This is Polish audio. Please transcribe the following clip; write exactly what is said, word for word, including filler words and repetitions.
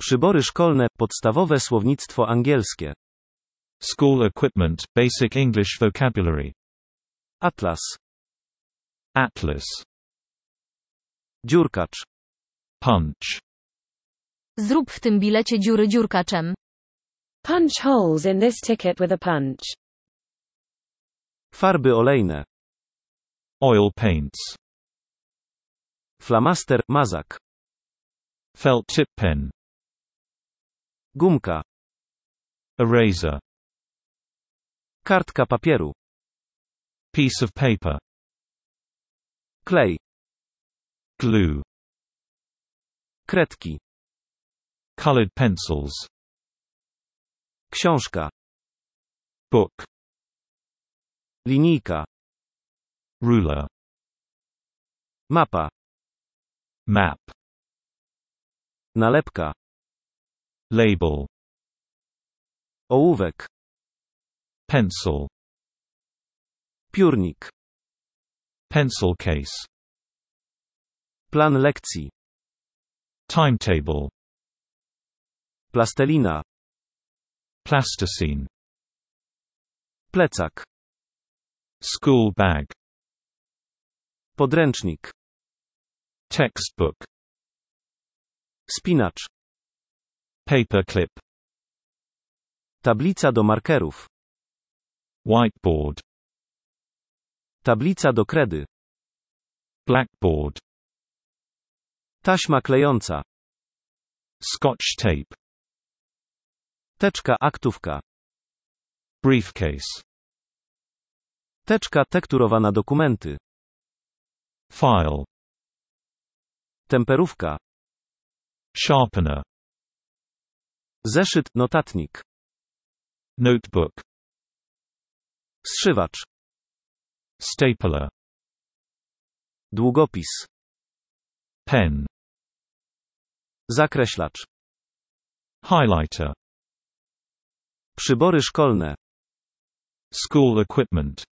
Przybory szkolne, podstawowe słownictwo angielskie. School equipment, basic English vocabulary. Atlas. Atlas. Dziurkacz. Punch. Zrób w tym bilecie dziury dziurkaczem. Punch holes in this ticket with a punch. Farby olejne. Oil paints. Flamaster, mazak. Felt tip pen. Gumka. Eraser. Kartka papieru. Piece of paper. Klej. Glue. Kredki. Colored pencils. Książka. Book. Linijka. Ruler. Mapa. Map. Nalepka. Label. Ołówek. Pencil. Piórnik. Pencil case. Plan lekcji. Timetable. Plastelina. Plasticine. Plecak. School bag. Podręcznik. Textbook. Spinacz. Paperclip. Tablica do markerów. Whiteboard. Tablica do kredy. Blackboard. Taśma klejąca. Scotch tape. Teczka aktówka. Briefcase. Teczka tekturowana dokumenty. File. Temperówka. Sharpener. Zeszyt, notatnik. Notebook. Zszywacz. Stapler. Długopis. Pen. Zakreślacz. Highlighter. Przybory szkolne. School equipment.